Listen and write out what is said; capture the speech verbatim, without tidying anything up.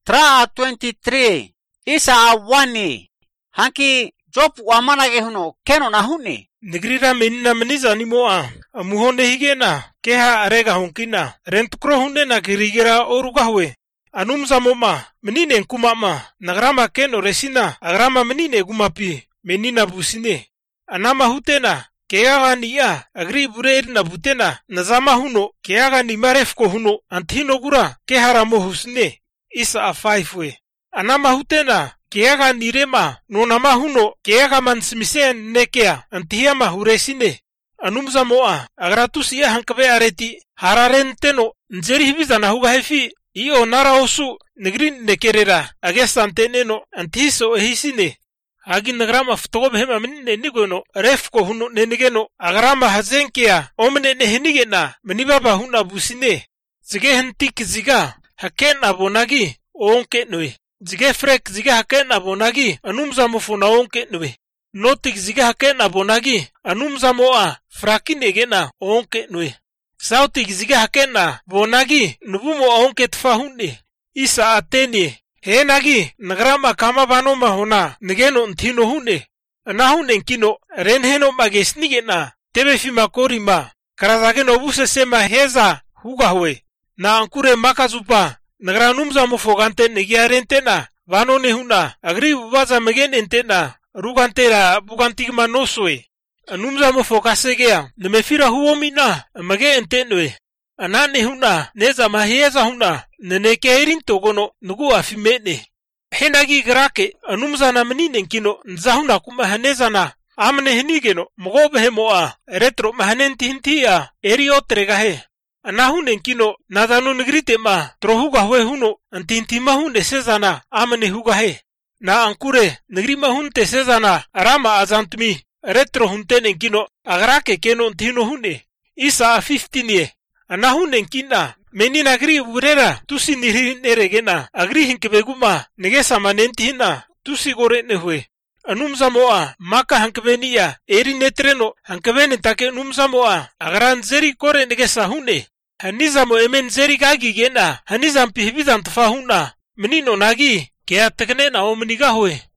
Tra twenty-three. Isa awani. Hanki Job wamanage huno keno na huni. Nigrira menina meniza ni moa. Amuhone higena. Keha arega hunkina. Rentukro hunde na kirigera orugahwe. Anumza moma. Menine nkumama. Nagrama keno resina. Agrama menine gumapi. Menina busine. Anama hutena. Keaga niya. Agri bureir na butena. Nazama huno. Keaga ni marefko huno. Antino gura. Keharamo husne. Isa afaifwe. Anama hutena. Keaga nirema. Nonama huno. Keaga mansimisen nekea. Antihama huresine. Anumza moa. Agratusi ya hankabe areti. Hararenteno. Nzeri hibiza na huga hefi. Iyo nara osu. Negrin nekerera. Agesta anteneno. Antihiso ehisine. Hagi nagrama futogob hema menine nigono. Refko huno nenigeno. Agrama hazenkea. Omene nehenigena. Menibaba huna busine. Zige hentik ziga. Haken abonagi. Onke nwe. Zige frek zige haken abonagi. Anumza mofuna onke nwe. Notik zige haken abonagi. Anumza moa. Frakinegena. Onke nwe. Sautik zige haken bonagi. Nubumo onke tfahunne. Isa ateni. He nagi. Nagrama kama bano mahona. Nigeno ntino hunne. Anahune nkino. Renheno magesnigena. Tebe fima korima. Karazage nobuse sema heza. Hugahwe. Na ankure makazupa. Nagranumza mofogante negiarentena. Vano nehuna. Agri bubaza megen entena. Rugantera bugantigma noswe. Anumza mofokasegea. Nemefira huomina. Mage entenwe. Anane huna. Neza maheza huna. Nenekeirin togono. Nugu afimene. Henagi grake. Anumza na menine nkino. Nzahuna kumahaneza na. Amne henigeno. Mgobe hemoa. Retro mahanenti hintia. Eriotregahe. Anahune nkino nadano negrite ma trohuga hwe huno antintima hunde sezana amane huga he na ankure negrima hunte sezana arama azantmi retro hunte nkino agrake keno ntino hunde isa fifteen ye anahune nkina menina agri burera tusi niri neregena agri hinkebeguma negesa manenti hina tusi gore nehwe anumza moa maka hankebenia eri netreno hankebene take numza moa agran zeri kore negesa hunde Hanizamo emen zeri kagi gena. Hanizam pihibizam tfahuna. Menino nagi. Kea tekne na omniga hue.